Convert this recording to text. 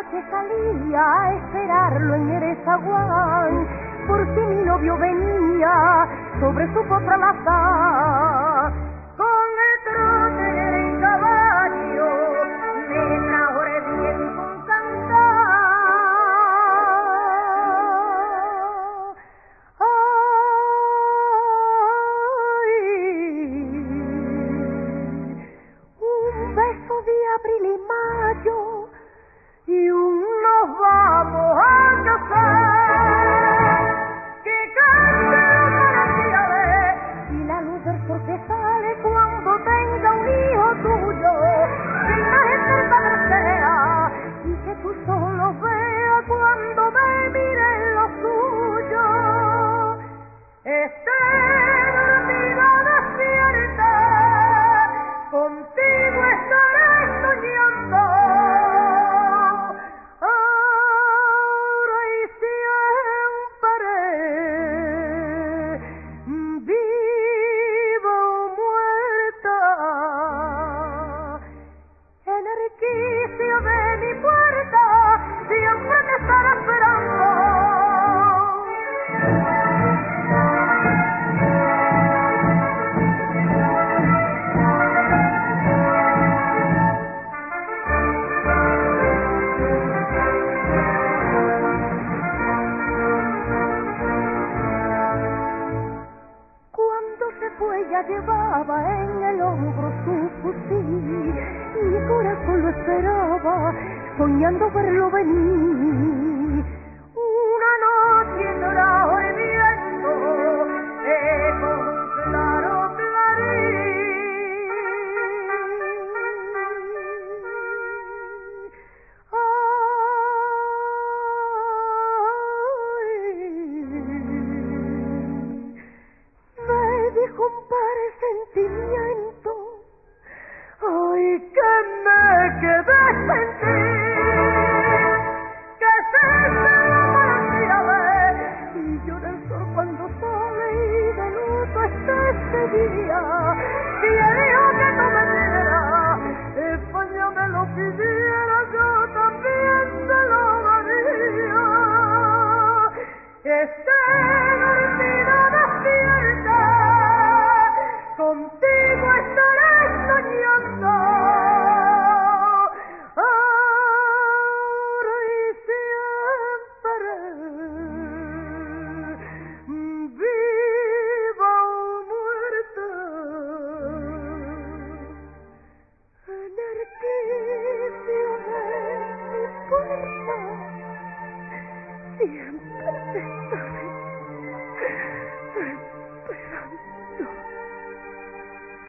noche salía a esperarlo en el zaguán, por si mi novio venía sobre su potra lazar. Con el trote del caballo me trajo el viento un cantar. Abril y mayo y nos vamos a casar, que cante la manantiales y la luz del sol que sale cuando tenga un hijo tuyo, que la gente sea y que tú solo veas cuando me mires lo suyo. Dormida despierta, contigo estaré soñando, ahora y siempre, viva o muerta, en el quicio de mi puerta siempre te estaré esperando. Ella llevaba en el hombro su fusil y mi corazón lo esperaba, soñando verlo venir. Una noche trajo el viento con un claro clarín. Dijo un presentimiento, ay, que me quedé sentir, que se me y llora el sol cuando sale y de luto está este día, y el hijo que no me diera, España me lo pidiera, yo también se lo daría. Dormida despierta, contigo estaré soñando, ahora y siempre, viva o muerta, en el quicio de mi puerta siempre te estaré esperando.